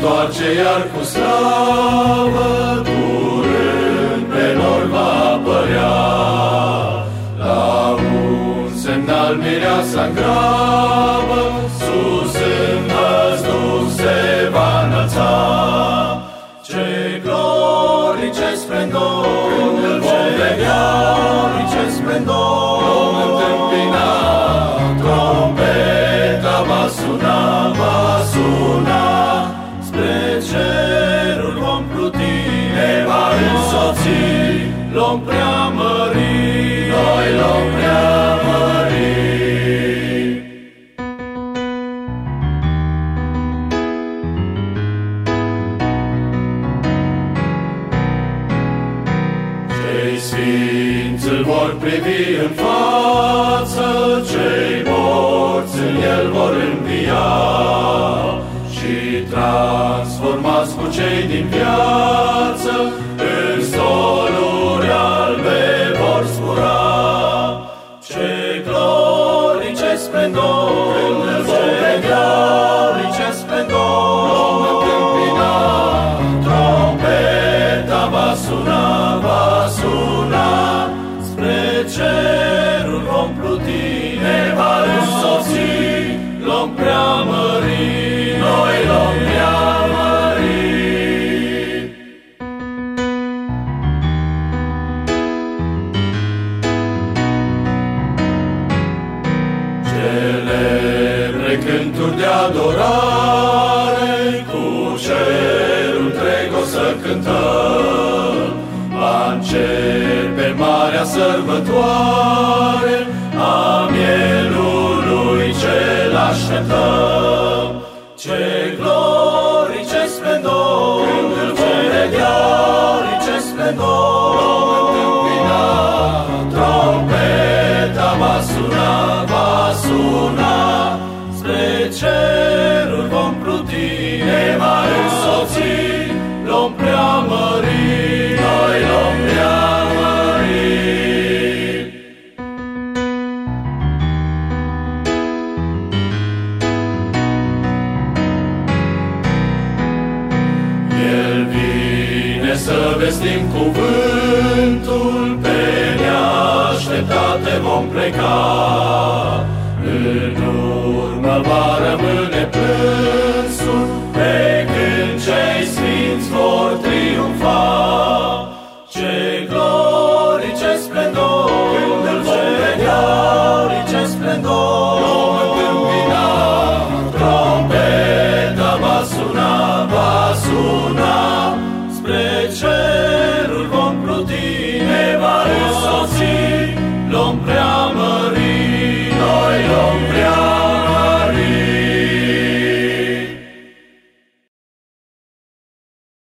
întoarce iar cu slavă, curând pe nori va apărea. La un semnal mireasa-n grabă, sus în văzduh se va înălța. Ce glorii, ce splendor, când îl vom vedea, ce splendor, vom întâmpina. Trompeta va suna, spre cerul vom pluti, ne va însoți, l-om preamări, noi l-om preamări. Cei sfinți îl vor privi în față, cei morți în el vor învia, și transformați cu cei din viață, în stoluri albe vor zbura. Ce glorii, ce splendor, când îl vom vedea, ce splendor, vom întâmpina. Trompeta va suna, spre cerul vom pluti, ne va însoți, l-om preamări, noi l-om preamări. Celebre cânturi de adorare, cu cerul întreg o să cântăm. Va începe marea sărbătoare a mielului ce-l așteptăm. Ce glorii, ce splendor, când îl vom vedea, ce splendor, vom întâmpina. Trompeta va suna, spre cerul vom pluti, ne va însoți, l-om preamări, noi l-om preamări. El vine să vestim cuvântul, pe neașteptate vom pleca. În urmă va rămâne plânsul, pe când cei sfinți vor triumfa. Ce glorii, ce splendor, când îl vom vedea, ce splendor,